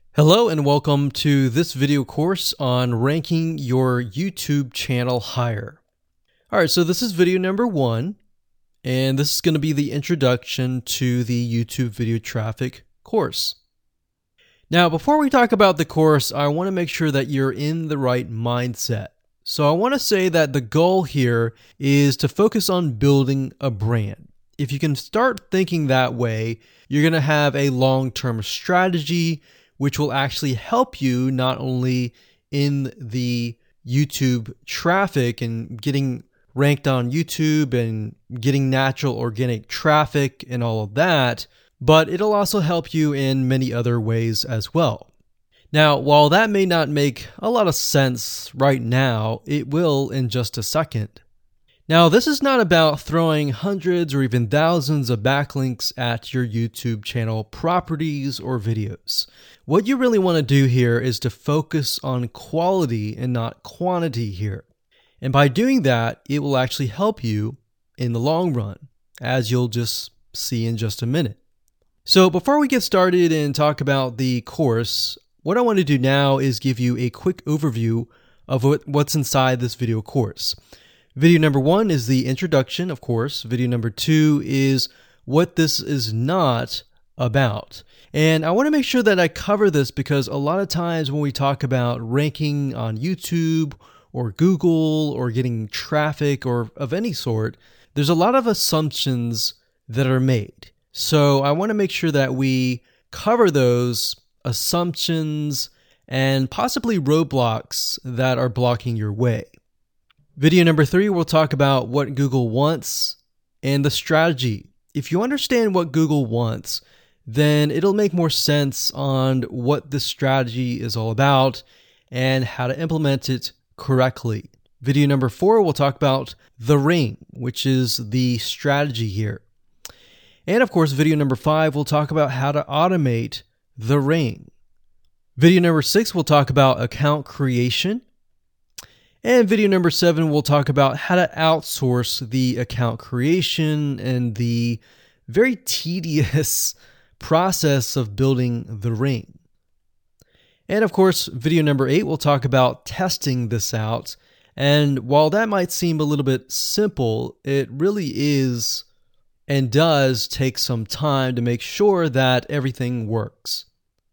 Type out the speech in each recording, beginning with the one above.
Hello and welcome to this video course on ranking your YouTube channel higher. Alright, so this is video number 1, and this is going to be the introduction to the YouTube video traffic course. Now, before we talk about the course, I want to make sure that you're in the right mindset. So I want to say that the goal here is to focus on building a brand. If you can start thinking that way, you're going to have a long-term strategy which will actually help you not only in the YouTube traffic and getting ranked on YouTube and getting natural organic traffic and all of that, but it'll also help you in many other ways as well. Now, while that may not make a lot of sense right now, it will in just a second. Now, this is not about throwing hundreds or even thousands of backlinks at your YouTube channel properties or videos. What you really want to do here is to focus on quality and not quantity here. And by doing that, it will actually help you in the long run, as you'll just see in just a minute. So before we get started and talk about the course, what I want to do now is give you a quick overview of what's inside this video course. Video number 1 is the introduction, of course. Video number 2 is what this is not about. And I want to make sure that I cover this because a lot of times when we talk about ranking on YouTube or Google or getting traffic or of any sort, there's a lot of assumptions that are made. So I want to make sure that we cover those assumptions and possibly roadblocks that are blocking your way. Video number 3, we'll talk about what Google wants and the strategy. If you understand what Google wants, then it'll make more sense on what the strategy is all about and how to implement it correctly. Video number 4, we'll talk about the ring, which is the strategy here. And of course, video number 5, we'll talk about how to automate the ring. Video number 6, we'll talk about account creation. And video number 7, we'll talk about how to outsource the account creation and the very tedious process of building the ring. And of course, video number 8, we'll talk about testing this out. And while that might seem a little bit simple, it really is and does take some time to make sure that everything works.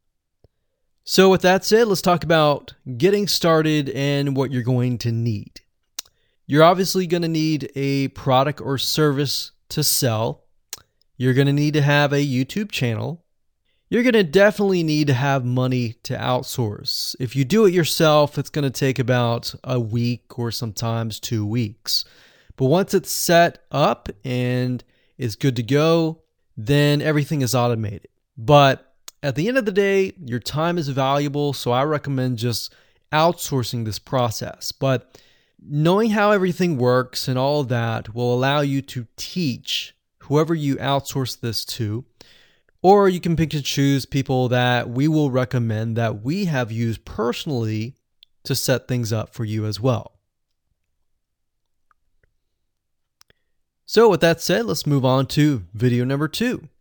So with that said, let's talk about getting started and what you're going to need. You're obviously going to need a product or service to sell. You're going to need to have a YouTube channel. You're going to definitely need to have money to outsource. If you do it yourself, it's going to take about a week or sometimes 2 weeks. But once it's set up and is good to go, then everything is automated. But at the end of the day, your time is valuable, so I recommend just outsourcing this process. But knowing how everything works and all of that will allow you to teach whoever you outsource this to, or you can pick and choose people that we will recommend that we have used personally to set things up for you as well. So with that said, let's move on to video number 2.